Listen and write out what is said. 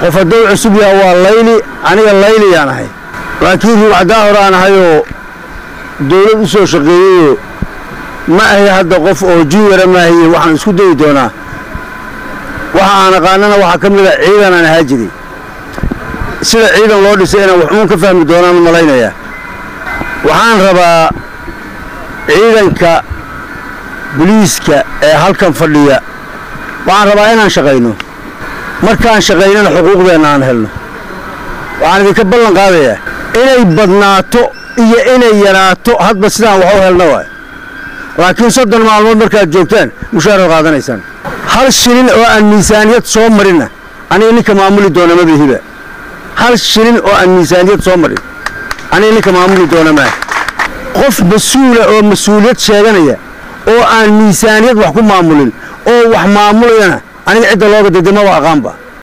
qof hadduu cusub yahay waa layli aniga layliyaan ahay laakiin ruuxdaa hore aan ahayoo dawlad u soo shaqeeyeyoo ma ahay hadda qof oo juniora maahiye waxaan isku dayi doonaa waxa aan aqaanana waxaa ka mid a ciidan aan ahaa jiray sida ciidan loo dhisay inaan waxuun ka fahmi doonaan malaynayaa waxaan rabaa ciidanka booliiska ee halkan fadhiya waxaan rabaa inaan shaqayno markaan shaqaynana xuquuqdeenna aan helno waxaan idinka ballan qaadayaa inay badnaato iyo inay yaraato hadba sidaan wax u helno waay laakiin 30 maalmood markaad joogtaan mushaar qaadanaysaan hal shilin oo aan miisaaniyad soo marinna aniga ninka maamuli doona ma bihiba hal shilin oo aan miisaaniyad soo marin aniga ninka maamuli doona ma qof mas'uula oo mas'uuliyad sheeganaya oo aan miisaaniyad wax ku maamulin oo wax maamulayna aniga cid looga dadimo waa aqaanba